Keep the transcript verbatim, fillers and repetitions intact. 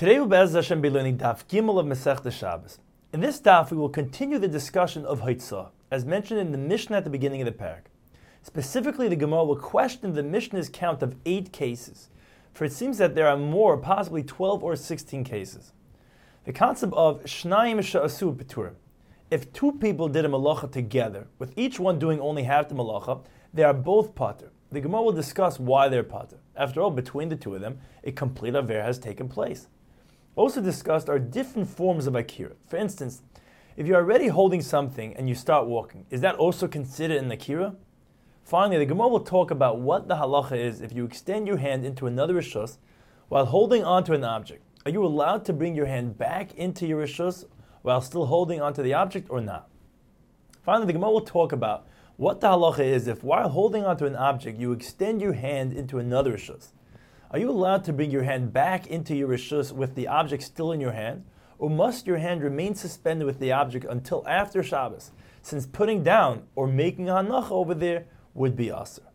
Today we'll Be'ez Hashem be learning Daf Gimel of Masechta Shabbos. In this daf we will continue the discussion of Haitzah, as mentioned in the Mishnah at the beginning of the parak. Specifically, the Gemara will question the Mishnah's count of eight cases, for it seems that there are more, possibly twelve or sixteen cases. The concept of Shnayim Sha'asu B'turim. If two people did a malacha together, with each one doing only half the malacha, they are both pater. The Gemara will discuss why they're pater. After all, between the two of them, a complete aver has taken place. Also discussed are different forms of akira. For instance, if you're already holding something and you start walking, is that also considered an akira? Finally, the Gemara will talk about what the halacha is if you extend your hand into another rishus while holding onto an object. Are you allowed to bring your hand back into your rishus while still holding onto the object or not? Finally, the Gemara will talk about what the halacha is if while holding onto an object you extend your hand into another rishus. Are you allowed to bring your hand back into your rishus with the object still in your hand, or must your hand remain suspended with the object until after Shabbos, since putting down or making a hanacha over there would be asur?